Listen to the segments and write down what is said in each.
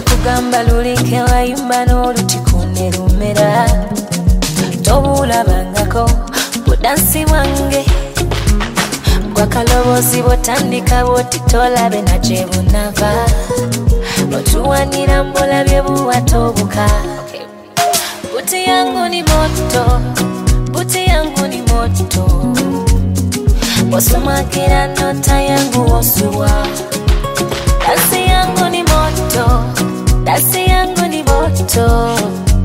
Nakugamba lulike wayimba n'olutiko lumera tobulabangako budansi wange gwakalobozi botandika bwoti tolabe naje bunava otuwanira mbulabye buwatobuka buti yangu ni moto buti yangu ni moto wasumakira nota yangu osuwa dansi yangu ni moto dansi yangu ni moto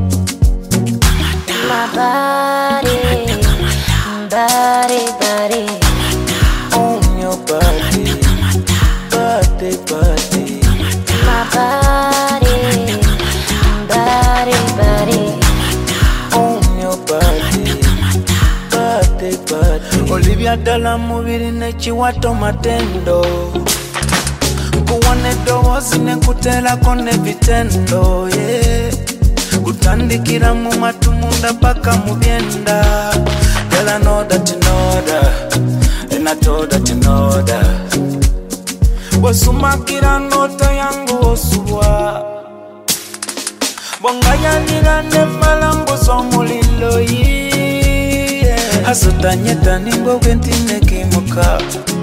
my body body body on your body body body my body body body on your body body body Olivia dala mubiri nechiwato matendo kuwane dowozi nekutela kone vitendo yeah. Kutandikira mu matumunda paka mubyenda Girl I know that you know that And I told that you know that Wasumakira nota yangu osuwa Bongaya nigande falango somulilo yeah. Asutanyeta ningo gentine kimuka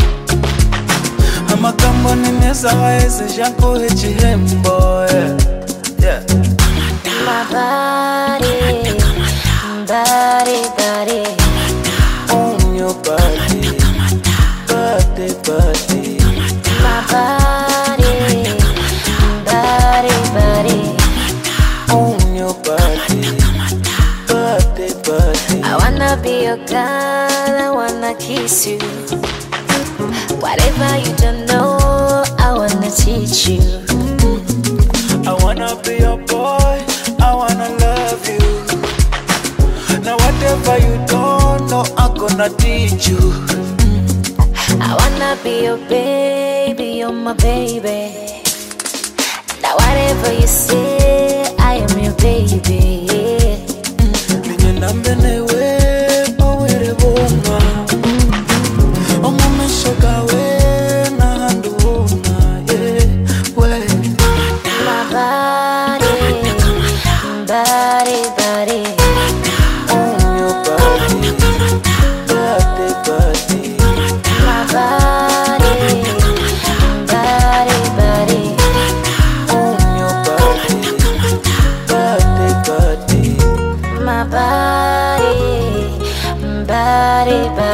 Amakambo ni meza waeze janko hechihembo yeah. my body body body On your body body body my body body body on your body body body I wanna be your girl, I wanna kiss you. Whatever you don't know, I wanna teach you. I wanna be your boy, I wanna love you. Now whatever you don't know, I'm gonna teach you. I wanna be your baby, you're my baby. Now whatever you say, I am your baby. Ninye nambenewe, powere bonga. Omo meshogawe, na handuna, yeah, way. My body, body, body. On your body, body, body. My body, body, body. On your body, body, body. My body, body, body.